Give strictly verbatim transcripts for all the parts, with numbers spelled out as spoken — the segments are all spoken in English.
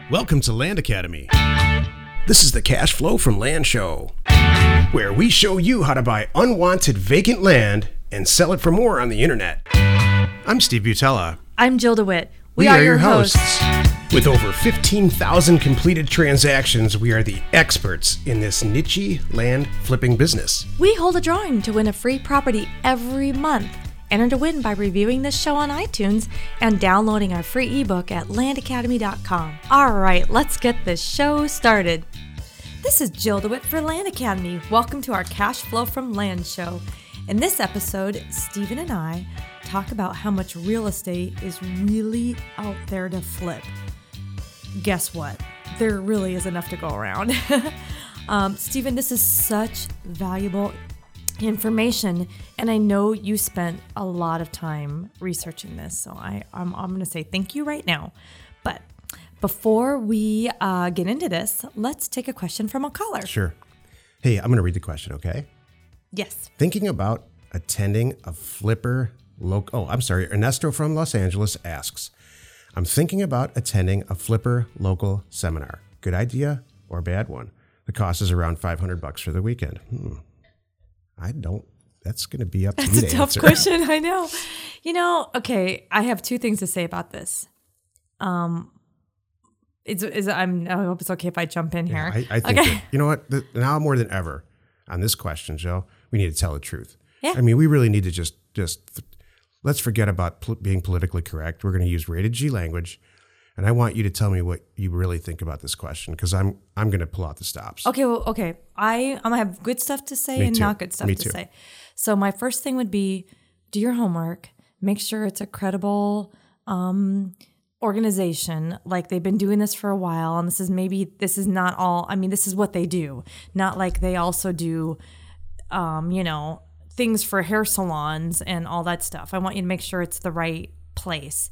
Welcome to Land Academy. This is the Cash Flow from Land Show, where we show you how to buy unwanted vacant land and sell it for more on the internet. I'm Steve Butella. I'm Jill DeWitt. We, we are, are your hosts. hosts. With over fifteen thousand completed transactions, we are the experts in this niche land flipping business. We hold a drawing to win a free property every month. Enter to win by reviewing this show on iTunes and downloading our free ebook at land academy dot com. All right, let's get this show started. This is Jill DeWitt for Land Academy. Welcome to our Cash Flow from Land show. In this episode, Stephen and I talk about how much real estate is really out there to flip. Guess what? There really is enough to go around. um, Stephen, this is such valuable information, and I know you spent a lot of time researching this, so I, I'm, I'm going to say thank you right now. But before we uh, get into this, let's take a question from a caller. Sure. Hey, I'm going to read the question, okay? Yes. Thinking about attending a flipper local... Oh, I'm sorry. Ernesto from Los Angeles asks, I'm thinking about attending a flipper local seminar. Good idea or bad one? The cost is around five hundred bucks for the weekend. Hmm. I don't, that's going to be up to that's you to That's a tough answer. question, I know. You know, okay, I have two things to say about this. Um, it's, is I'm, I hope it's okay if I jump in Yeah, here. I, I think, okay. that, you know what, the, now more than ever on this question, Joe, we need to tell the truth. Yeah. I mean, we really need to just, just let's forget about pol- being politically correct. We're going to use rated G language. And I want you to tell me what you really think about this question, because I'm I'm going to pull out the stops. Okay, well, okay. I, I'm going to have good stuff to say Me and too. not good stuff Me to too. say. So my first thing would be do your homework. Make sure it's a credible um, organization. Like they've been doing this for a while. And this is maybe, this is not all, I mean, this is what they do. Not like they also do, um, you know, things for hair salons and all that stuff. I want you to make sure it's the right place.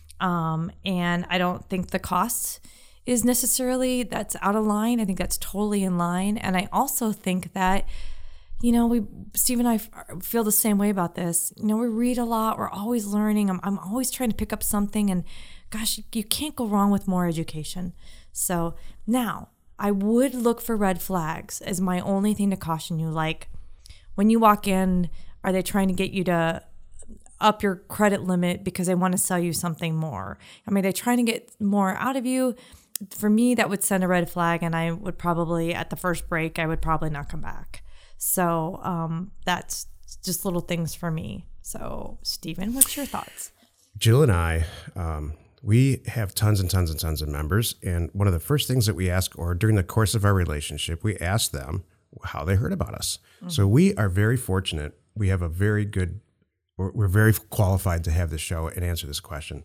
Um, and I don't think the cost is necessarily that's out of line. I think that's totally in line. And I also think that, you know, we, Steve and I feel the same way about this. You know, we read a lot. We're always learning. I'm, I'm always trying to pick up something, and gosh, you can't go wrong with more education. So now I would look for red flags as my only thing to caution you. Like when you walk in, are they trying to get you to up your credit limit because they want to sell you something more? I mean, they're trying to get more out of you. For me, that would send a red flag, and I would probably, at the first break, I would probably not come back. So um, that's just little things for me. So, Stephen, what's your thoughts? Jill and I, um, we have tons and tons and tons of members. And one of the first things that we ask, or during the course of our relationship, we ask them how they heard about us. Mm-hmm. So we are very fortunate. We have a very good We're very qualified to have this show and answer this question.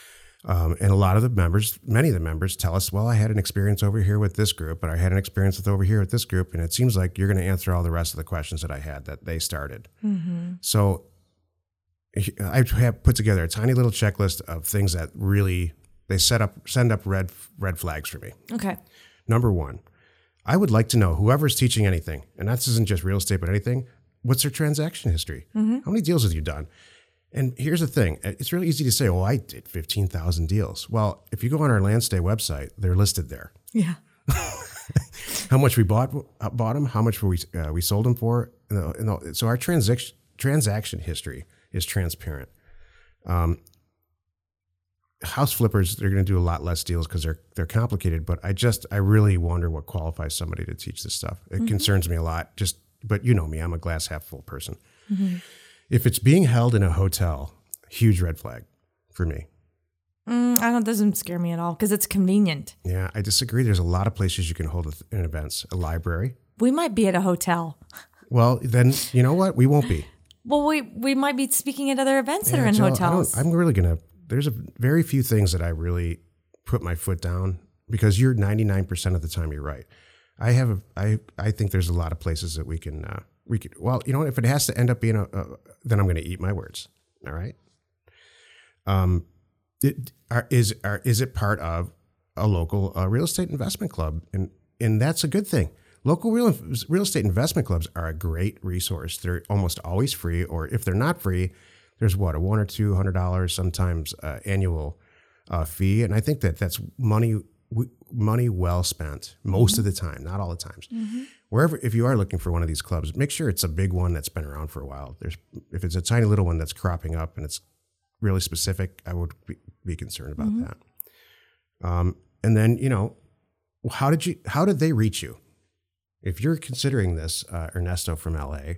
Um, and a lot of the members, many of the members tell us, well, I had an experience over here with this group, and I had an experience with over here with this group, and it seems like you're going to answer all the rest of the questions that I had that they started. Mm-hmm. So I have put together a tiny little checklist of things that really, they set up, send up red red flags for me. Okay. Number one, I would like to know whoever's teaching anything, and that isn't just real estate, but anything, what's their transaction history? Mm-hmm. How many deals have you done? And here's the thing. It's really easy to say, oh, I did fifteen thousand deals. Well, if you go on our Landstay website, they're listed there. Yeah. How much we bought bought them, how much we uh, we sold them for. You know, you know, so our transaction transaction history is transparent. Um, house flippers, they're going to do a lot less deals because they're they're complicated. But I just I really wonder what qualifies somebody to teach this stuff. It mm-hmm. concerns me a lot. Just But you know me, I'm a glass half full person. Mm-hmm. If it's being held in a hotel, huge red flag for me. Mm, I don't, doesn't scare me at all because it's convenient. Yeah, I disagree. There's a lot of places you can hold in events. A library. We might be at a hotel. Well, then, you know what? We won't be. Well, we we might be speaking at other events yeah, that are in Jill, hotels. I'm really going to, there's a very few things that I really put my foot down because you're ninety-nine percent of the time you're right. I have a, I, I think there's a lot of places that we can, uh, we could, well, you know, if it has to end up being a, a then I'm going to eat my words. All right. Um, it, are, is, are, is it part of a local uh, real estate investment club? And, and that's a good thing. Local real, real estate investment clubs are a great resource. They're almost always free, or if they're not free, there's what, a one or two hundred dollars sometimes uh, annual uh, fee. And I think that that's money we, money well spent most mm-hmm. of the time, not all the times. Mm-hmm. Wherever, if you are looking for one of these clubs, make sure it's a big one that's been around for a while. There's, if it's a tiny little one that's cropping up and it's really specific, I would be, be concerned about mm-hmm. that. Um, and then, you know, how did you, how did they reach you? If you're considering this, uh, Ernesto from L A,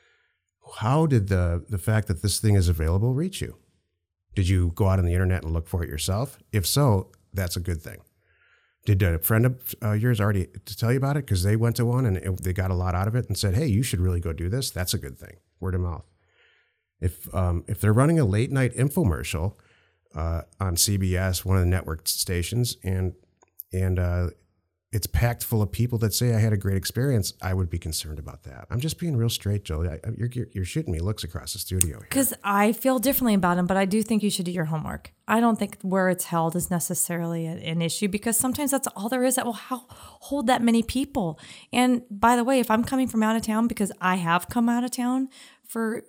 how did the the fact that this thing is available reach you? Did you go out on the internet and look for it yourself? If so, that's a good thing. Did a friend of uh, yours already to tell you about it because they went to one and it, they got a lot out of it and said, hey, you should really go do this? That's a good thing. Word of mouth. If um, if they're running a late night infomercial uh, on C B S, one of the network stations, and and uh, it's packed full of people that say I had a great experience, I would be concerned about that. I'm just being real straight, Jolie. I, you're, you're shooting me looks across the studio here. Because I feel differently about them, but I do think you should do your homework. I don't think where it's held is necessarily a, an issue because sometimes that's all there is that will how, hold that many people. And by the way, if I'm coming from out of town, because I have come out of town for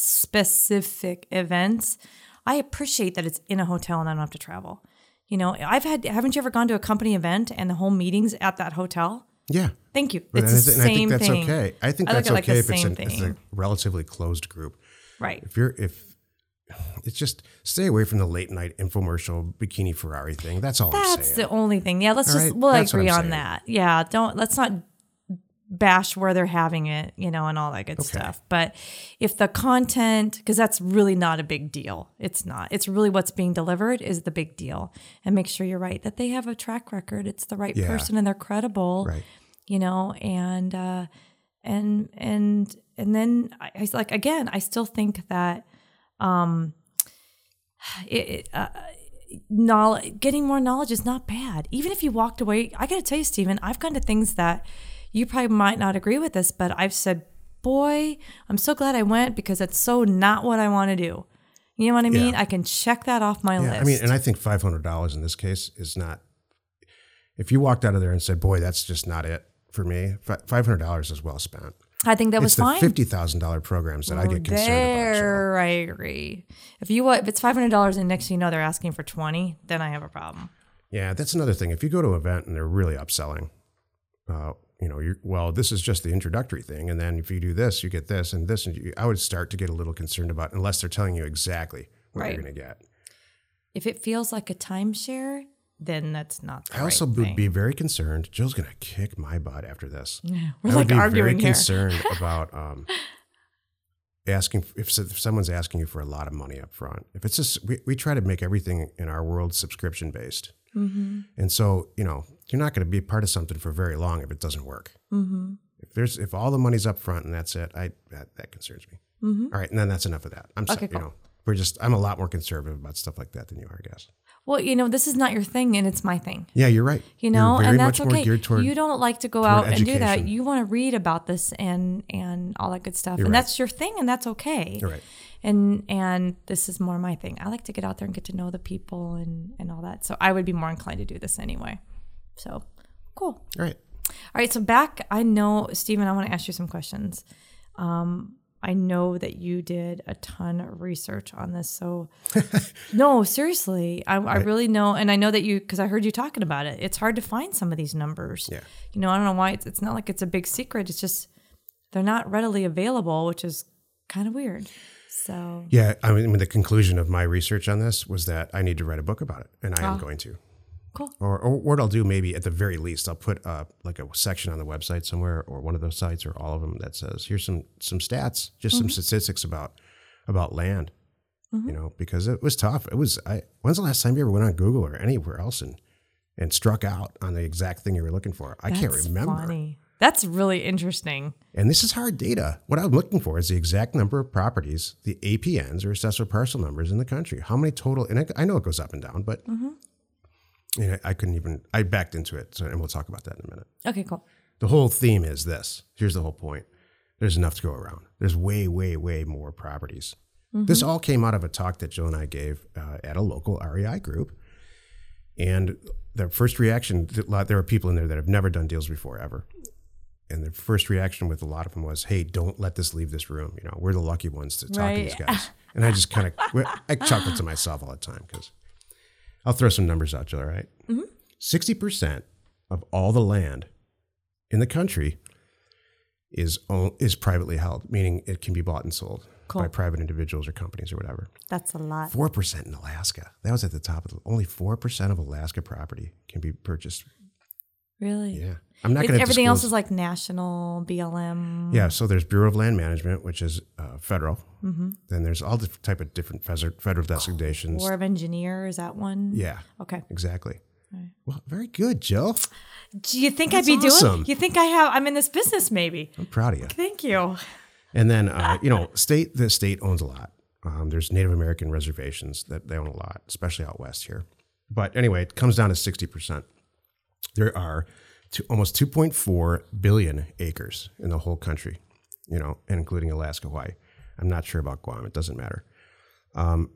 specific events, I appreciate that it's in a hotel and I don't have to travel. You know, I've had, haven't you ever gone to a company event and the whole meeting's at that hotel? Yeah. Thank you. But It's the and same I think that's thing. okay. I think I that's look at okay it if like it's, the an, same it's a thing. relatively closed group. Right. If you're, if it's just stay away from the late night infomercial bikini Ferrari thing. That's all I'm saying. That's the only thing. Yeah, let's All just, right? we'll That's what agree I'm on saying. that. Yeah, don't, let's not bash where they're having it, you know, and all that good Okay. stuff. But if the content, because that's really not a big deal. It's not. It's really what's being delivered is the big deal. And make sure you're right, that they have a track record. It's the right Yeah. person and they're credible, Right. you know, and, uh, and, and, and then I, I like, again, I still think that, um, it, it, uh, knowledge, getting more knowledge is not bad. Even if you walked away, I got to tell you, Stephen, I've gone to things that you probably might not agree with this, but I've said, boy, I'm so glad I went because it's so not what I want to do. You know what I mean? Yeah. I can check that off my Yeah, list. I mean, and I think five hundred dollars in this case is not, if you walked out of there and said, boy, that's just not it for me, five hundred dollars is well spent. I think that was it's the fine. fifty thousand dollars programs that I get concerned about. Joe. There, I agree. If you if it's five hundred dollars and next thing you know they're asking for twenty, then I have a problem. Yeah, that's another thing. If you go to an event and they're really upselling, uh, you know, you're, well, this is just the introductory thing, and then if you do this, you get this and this, and you, I would start to get a little concerned about unless they're telling you exactly what Right. you're going to get. If it feels like a timeshare, then that's not the I also right would thing. be very concerned. Jill's going to kick my butt after this. Yeah, we're I like would be arguing very here. concerned about um, asking if, if someone's asking you for a lot of money up front. If it's just we, we try to make everything in our world subscription based, mm-hmm. and so you know you're not going to be part of something for very long if it doesn't work. Mm-hmm. If there's if all the money's up front and that's it, I that, that concerns me. Mm-hmm. All right, and then that's enough of that. I'm sorry, Okay, cool. you know we're just I'm a lot more conservative about stuff like that than you are, I guess. Well, you know, this is not your thing and it's my thing. Yeah, you're right. You know, you're very and that's much more okay. geared toward, you don't like to go toward out and do that. education. You want to read about this and and all that good stuff. You're and right. that's your thing and that's okay. You're right. And and this is more my thing. I like to get out there and get to know the people and, and all that. So I would be more inclined to do this anyway. So cool. All right. All right. So back, I know, Stephen, I want to ask you some questions. Um, I know that you did a ton of research on this. So no, seriously, I, I really know. And I know that you, because I heard you talking about it, it's hard to find some of these numbers. Yeah. You know, I don't know why. It's, it's not like it's a big secret. It's just they're not readily available, which is kind of weird. So Yeah, I mean, the conclusion of my research on this was that I need to write a book about it, and I am Oh. going to. cool. Or, or what I'll do, maybe at the very least, I'll put uh, like a section on the website somewhere, or one of those sites, or all of them, that says, "Here's some some stats, just some statistics about about land." You know, because it was tough. It was. I. When's the last time you ever went on Google or anywhere else and and struck out on the exact thing you were looking for? I can't That's remember. funny. That's really interesting. And this is hard data. What I'm looking for is the exact number of properties, the A P Ns or assessor parcel numbers in the country. How many total? And I, I know it goes up and down, but Mm-hmm. you know, I couldn't even. I backed into it, so and we'll talk about that in a minute. Okay, cool. The whole theme is this. Here's the whole point. There's enough to go around. There's way, way, way more properties. Mm-hmm. This all came out of a talk that Jill and I gave uh, at a local R E I group. And the first reaction, there were people in there that have never done deals before, ever. And the first reaction with a lot of them was, hey, don't let this leave this room. You know, we're the lucky ones to talk Right. to these guys. And I just kind of, I chuckle to myself all the time because I'll throw some numbers out, Jill, all right? Mm-hmm. sixty percent of all the land in the country is own, is privately held, meaning it can be bought and sold Cool. by private individuals or companies or whatever. That's a lot. four percent in Alaska. That was at the top of the, only four percent of Alaska property can be purchased. Really? Yeah. I'm not It- going to everything else disclose- is like national, B L M. Yeah, so there's Bureau of Land Management, which is uh, federal. Mm-hmm. Then there's all the type of different fez- federal designations. Corps of Engineer, is that one? Yeah, Okay. exactly. Right. Well, very good, Jill. Do you think That's I'd be awesome. doing? You think I have? I'm in this business, maybe. I'm proud of you. Thank you. And then, uh, you know, state the state owns a lot. Um, there's Native American reservations that they own a lot, especially out west here. But anyway, it comes down to sixty percent. There are two, almost two point four billion acres in the whole country, you know, and including Alaska, Hawaii. I'm not sure about Guam. It doesn't matter. Um,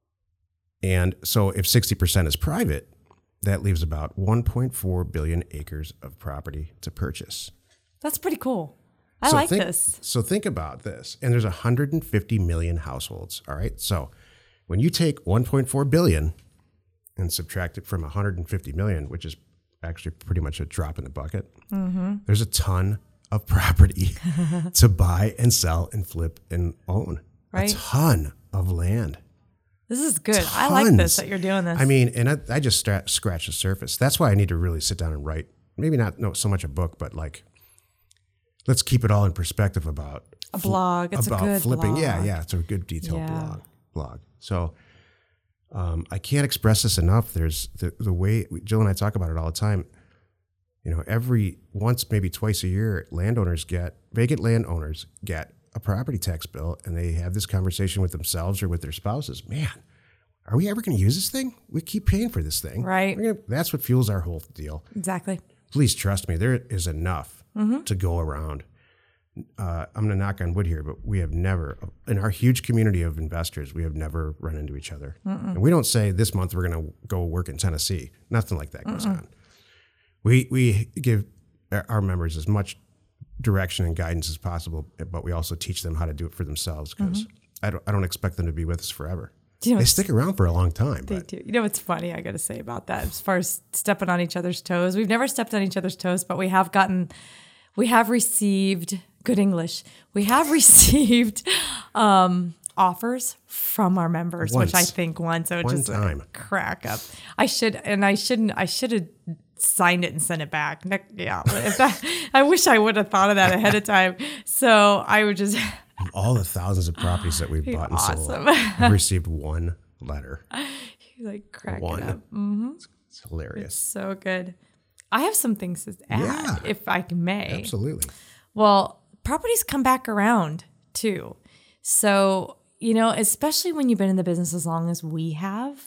and so if sixty percent is private, that leaves about one point four billion acres of property to purchase. That's pretty cool. I So like think, this. So think about this. And there's one hundred fifty million households. All right. So when you take one point four billion and subtract it from one hundred fifty million, which is actually pretty much a drop in the bucket, mm-hmm. there's a ton of property to buy and sell and flip and own. Right. A ton of land. This is good. I like this Tons. that you're doing this. I mean, and I, I just stra- scratched the surface. That's why I need to really sit down and write, maybe not no, so much a book, but like, let's keep it all in perspective about a blog. It's about a good flipping. blog. Yeah, yeah, it's a good detailed Yeah. blog. Blog. So um, I can't express this enough. There's the the way Jill and I talk about it all the time. You know, every once, maybe twice a year, landowners get vacant landowners get a property tax bill, and they have this conversation with themselves or with their spouses. Man, are we ever going to use this thing? We keep paying for this thing, Right. We're gonna, that's what fuels our whole deal. Exactly. Please trust me, there is enough Mm-hmm. to go around. Uh, I'm going to knock on wood here, but we have never, in our huge community of investors, we have never run into each other. And we don't say this month we're going to go work in Tennessee. Nothing like that goes on. We we give our members as much direction and guidance as possible, but we also teach them how to do it for themselves because I don't I don't expect them to be with us forever. Do you know They what's- stick around for a long time. They But do. You know what's funny? I got to say about that, as far as stepping on each other's toes, we've never stepped on each other's toes, but we have gotten, we have received good English. We have received um, offers from our members, which I Once. think once, so it One just uh, time. crack up. I should, and I shouldn't. I should have signed it and sent it back. Ne- Yeah, if that, I wish I would have thought of that ahead of time. So I would just. all the thousands of properties that we've bought and Awesome. sold, I've received one letter. like cracking One. up. It's hilarious. So good. I have some things to add, Yeah. if I may. Absolutely. Well, properties come back around too. So, you know, especially when you've been in the business as long as we have,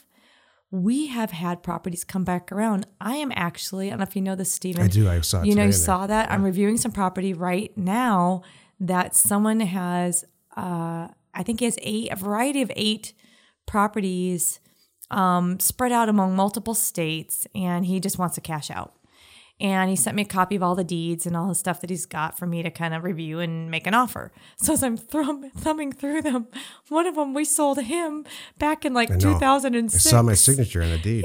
we have had properties come back around. I am actually, I don't know if you know this, Stephen. I do. I saw it You know, today you in there. saw that. I'm reviewing some property right now that someone has, uh, I think he has eight, a variety of eight properties um, spread out among multiple states, and he just wants to cash out. And he sent me a copy of all the deeds and all the stuff that he's got for me to kind of review and make an offer. So as I'm thrum- thumbing through them, one of them we sold him back in like I know. two thousand I six. saw my signature on the deed.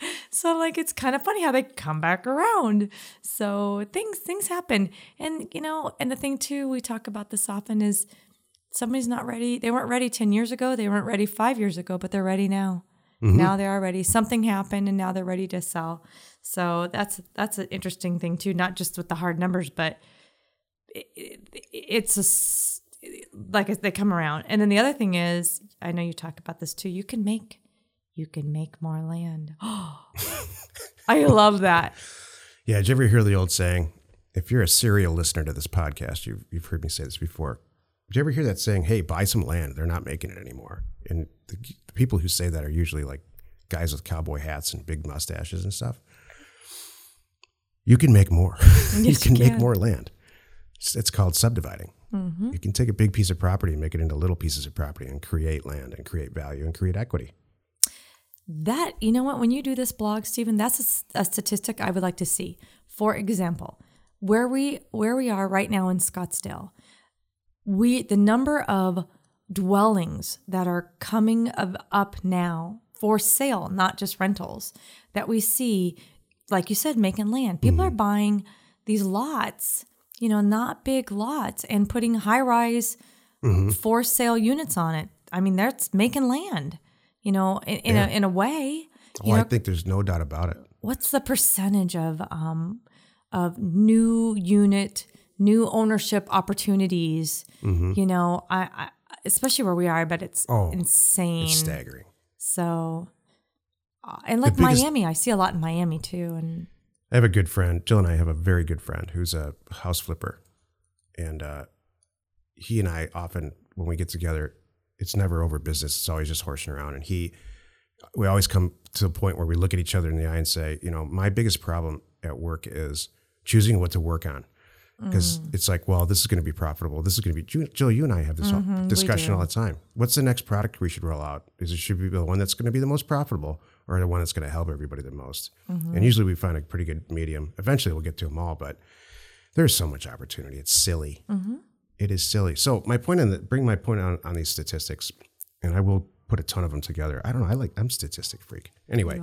So like it's kind of funny how they come back around. So things things happen. And you know, and the thing too, we talk about this often is somebody's not ready. They weren't ready ten years ago, they weren't ready five years ago, but they're ready now. Mm-hmm. Now they are ready. Something happened and now they're ready to sell. So that's that's an interesting thing too, not just with the hard numbers, but it, it, it's a s- like they come around. And then the other thing is, I know you talk about this too. You can make you can make more land. I love that. Yeah. Did you ever hear the old saying? If you're a serial listener to this podcast, you've you've heard me say this before. Did you ever hear that saying? Hey, buy some land. They're not making it anymore. And the, the people who say that are usually like guys with cowboy hats and big mustaches and stuff. You can make more. you Yes, can you make can. more land. It's, it's called subdividing. Mm-hmm. You can take a big piece of property and make it into little pieces of property and create land and create value and create equity. That, you know what, when you do this blog, Stephen, that's a s- a, statistic I would like to see. For example, where we where we are right now in Scottsdale, we the number of dwellings that are coming of, up now for sale, not just rentals, that we see like you said, making land. People mm-hmm. are buying these lots, you know, not big lots, and putting high-rise mm-hmm. for sale units on it. I mean, that's making land, you know, in, in, yeah. a, in a way. Oh, I think there's no doubt about it. What's the percentage of um, of new unit, new ownership opportunities? Mm-hmm. You know, I, I especially where we are, but it's oh, insane. It's staggering. So, uh, and like biggest, Miami, I see a lot in Miami too. And I have a good friend, Jill and I have a very good friend who's a house flipper. And uh, he and I often, when we get together, it's never over business. It's always just horsing around. And he, we always come to a point where we look at each other in the eye and say, you know, my biggest problem at work is choosing what to work on. Because mm. it's like, well, this is going to be profitable. This is going to be, Jill, you and I have this mm-hmm, discussion all the time. What's the next product we should roll out? Is it should be the one that's going to be the most profitable or the one that's going to help everybody the most? Mm-hmm. And usually we find a pretty good medium. Eventually we'll get to them all, but there's so much opportunity. It's silly. Mm-hmm. It is silly. So my point on the, bring my point on, on these statistics, and I will put a ton of them together. I don't know. I like, I'm a statistic freak. Anyway,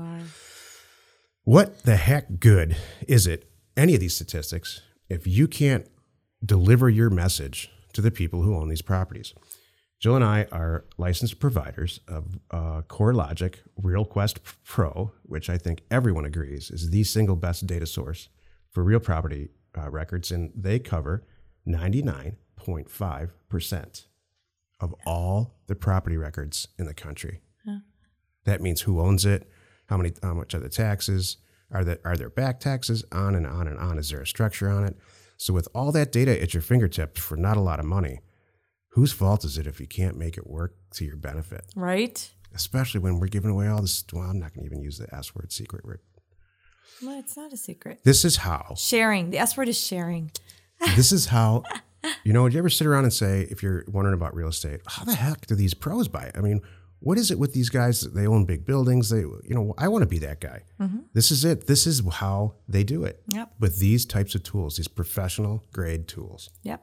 what the heck good is it, any of these statistics, if you can't deliver your message to the people who own these properties? Jill and I are licensed providers of uh, CoreLogic RealQuest Pro, which I think everyone agrees is the single best data source for real property uh, records, and they cover ninety-nine point five percent of all the property records in the country. Huh. That means who owns it, how many, how much are the taxes, are there, are there back taxes, on and on and on. Is there a structure on it? So with all that data at your fingertips for not a lot of money, whose fault is it if you can't make it work to your benefit? Right. Especially when we're giving away all this. Well, I'm not going to even use the S word, secret word. Well, it's not a secret. This is how. Sharing. The S word is sharing. This is how, you know, do you ever sit around and say, if you're wondering about real estate, how the heck do these pros buy it? I mean, what is it with these guys? They own big buildings. They, you know, I want to be that guy. Mm-hmm. This is it. This is how they do it. Yep. With these types of tools, these professional grade tools. Yep.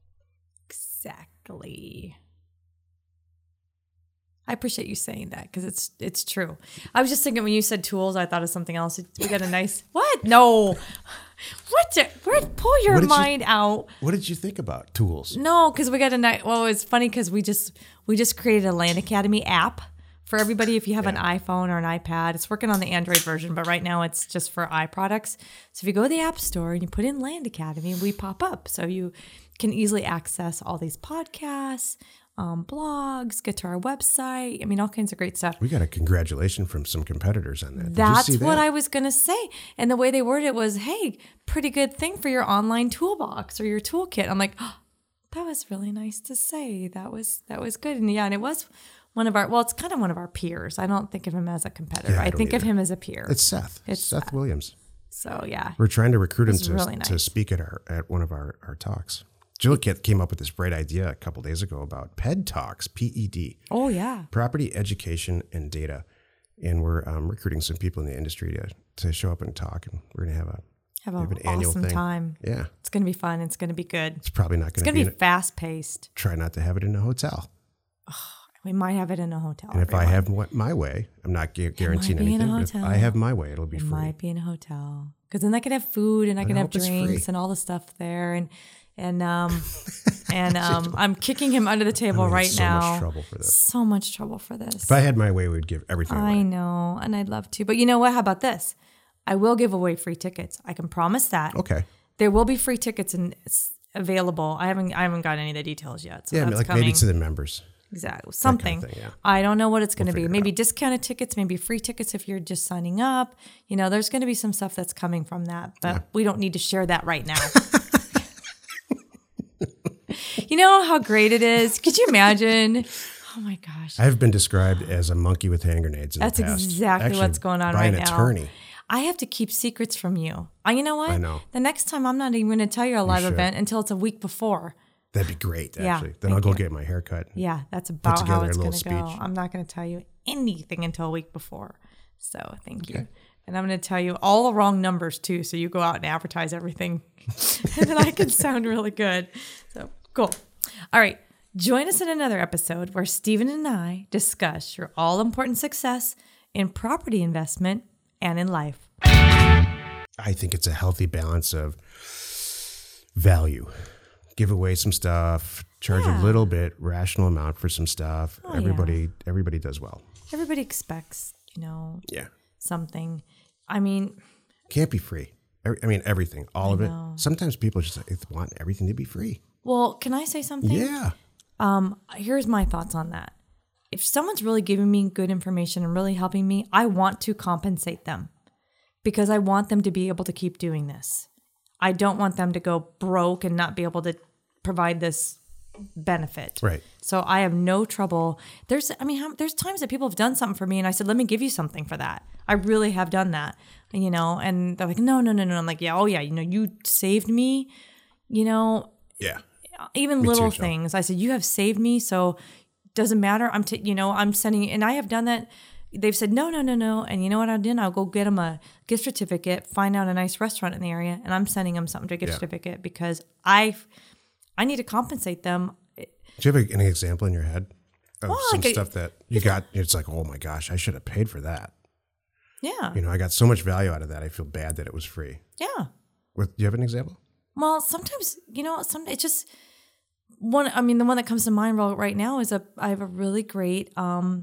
Exactly. I appreciate you saying that because it's it's true. I was just thinking when you said tools, I thought of something else. We got a nice what? No, what? Did, where? Pull your mind you, out. What did you think about tools? No, because we got a nice. Well, it's funny because we just we just created a Land Academy app for everybody. If you have yeah. an iPhone or an iPad, it's working on the Android version, but right now it's just for iProducts. So if you go to the App Store and you put in Land Academy, we pop up, so you can easily access all these podcasts. Um, blogs, get to our website. I mean, all kinds of great stuff. We got a congratulation from some competitors on that. Did That's you see that? what I was going to say. And the way they worded it was, hey, pretty good thing for your online toolbox or your toolkit. I'm like, oh, that was really nice to say. That was that was good. And yeah, and it was one of our, well, it's kind of one of our peers. I don't think of him as a competitor. Yeah, I, I think either. of him as a peer. It's Seth. It's Seth, Seth Williams. So yeah. We're trying to recruit him to, really nice. to speak at our at one of our, our talks. Jill came up with this great idea a couple days ago about P E D Talks, P E D. Oh, yeah. Property Education and Data. And we're um, recruiting some people in the industry to, to show up and talk. And we're going to have a have, have an annual awesome thing. time. Yeah. It's going to be fun. It's going to be good. It's probably not going to be. It's going to be fast paced. Try not to have it in a hotel. Oh, we might have it in a hotel. And if everyone. I have my way, I'm not gu- guaranteeing anything. But if I have my way, it'll be it free. It might be in a hotel. Because then I can have food and I can I have drinks and all the stuff there. And And um, and um, I'm kicking him under the table right so now. So much trouble for this. So much trouble for this. If I had my way, we would give everything away. I know, and I'd love to. But you know what? How about this? I will give away free tickets. I can promise that. Okay. There will be free tickets and it's available. I haven't I haven't got any of the details yet. So yeah, that's like coming. maybe to the members. Exactly. Something. Kind of thing, yeah. I don't know what it's going to we'll be. Maybe discounted tickets, maybe free tickets if you're just signing up. You know, there's going to be some stuff that's coming from that, but yeah. we don't need to share that right now. You know how great it is? Could you imagine? Oh my gosh. I've been described as a monkey with hand grenades in That's the past. exactly Actually, what's going on by right an now. attorney. I have to keep secrets from you. Uh, you know what? I know. The next time I'm not even going to tell you a live event until it's a week before. That'd be great, actually. Yeah, then I'll go you. get my hair cut. Yeah, that's about how it's going to go. I'm not going to tell you anything until a week before. So thank okay. you. And I'm going to tell you all the wrong numbers too. So you go out and advertise everything. And then I can sound really good. So cool. All right. Join us in another episode where Stephen and I discuss your all-important success in property investment and in life. I think it's a healthy balance of value. Give away some stuff, charge Yeah. a little bit, rational amount for some stuff. Oh, everybody, yeah. everybody does well. Everybody expects, you know, Yeah. something. I mean, Can't be free. Every- I mean, everything, all I of it. know. Sometimes people just want everything to be free. well, can I say something? Yeah. Um, here's my thoughts on that. If someone's really giving me good information and really helping me, I want to compensate them because I want them to be able to keep doing this. I don't want them to go broke and not be able to provide this benefit. Right. So I have no trouble. There's, I mean, how, there's times that people have done something for me, and I said, "Let me give you something for that." I really have done that, you know. And they're like, "No, no, no, no." I'm like, "Yeah, oh yeah, you know, you saved me." You know, Yeah. even Me little too, Joe. things. I said, "You have saved me, so doesn't matter." I'm, t- you know, I'm sending, and I have done that. They've said, "No, no, no, no." And you know what I did? I'll go get them a gift certificate, find out a nice restaurant in the area, and I'm sending them something to a gift Yeah. certificate because I, I need to compensate them. Do you have any example in your head of Well, some like a- stuff that you got? It's like, oh my gosh, I should have paid for that. Yeah, You know, I got so much value out of that. I feel bad that it was free. yeah. With, do you have an example? Well, sometimes, you know, some it's just one. I mean, the one that comes to mind right right now is a. I have a really great um,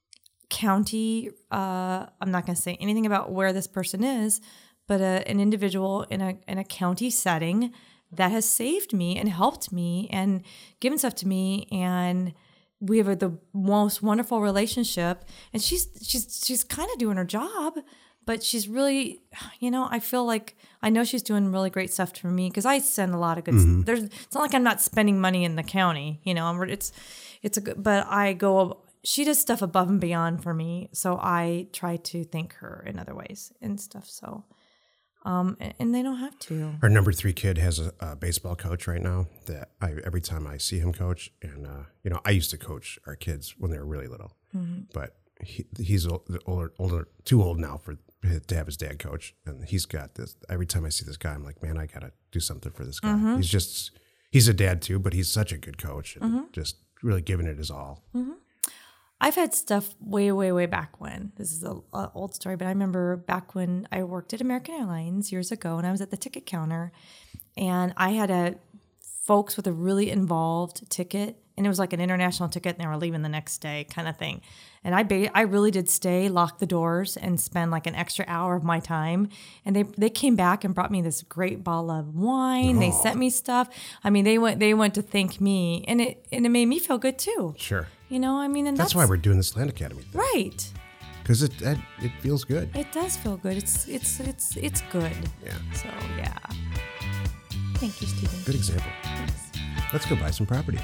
county. Uh, I'm not going to say anything about where this person is, but a, an individual in a in a county setting that has saved me and helped me and given stuff to me, and we have a, the most wonderful relationship. And she's she's she's kind of doing her job, but she's really, you know, I feel like I know she's doing really great stuff for me because I send a lot of good. Mm-hmm. There's it's not like I'm not spending money in the county, you know. I'm it's it's a good, but I go. She does stuff above and beyond for me, so I try to thank her in other ways and stuff. So, um, and, and they don't have to. Our number three kid has a, a baseball coach right now that I every time I see him coach, and uh, you know, I used to coach our kids when they were really little, Mm-hmm. but he, he's old, older, older, too old now for to have his dad coach, and he's got this. Every time I see this guy, I'm like, man, I gotta do something for this guy. Mm-hmm. He's just he's a dad too, but he's such a good coach, and Mm-hmm. just really giving it his all. Mm-hmm. I've had stuff way, way, way back when. This is an old story, but I remember back when I worked at American Airlines years ago, and I was at the ticket counter, and I had a folks with a really involved ticket, and it was like an international ticket, and they were leaving the next day, kind of thing. And I, ba- I really did stay, lock the doors, and spend like an extra hour of my time. And they they came back and brought me this great bottle of wine. Oh. They sent me stuff. I mean, they went they went to thank me, and it and it made me feel good too. Sure, You know, I mean, and that's, that's, why we're doing this Land Academy thing, right. because it, it it feels good. It does feel good. It's it's it's it's good. Yeah, So yeah. Thank you, Stephen. good example. Thanks. Let's go buy some property.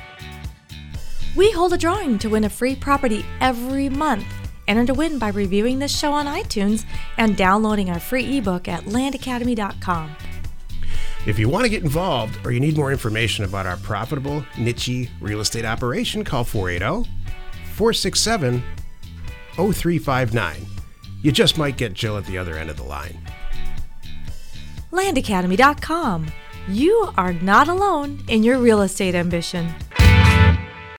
We hold a drawing to win a free property every month. Enter to win by reviewing this show on iTunes and downloading our free ebook at land academy dot com. If you want to get involved or you need more information about our profitable, niche real estate operation, call four eight zero, four six seven, zero three five nine. You just might get Jill at the other end of the line. land academy dot com. You are not alone in your real estate ambition.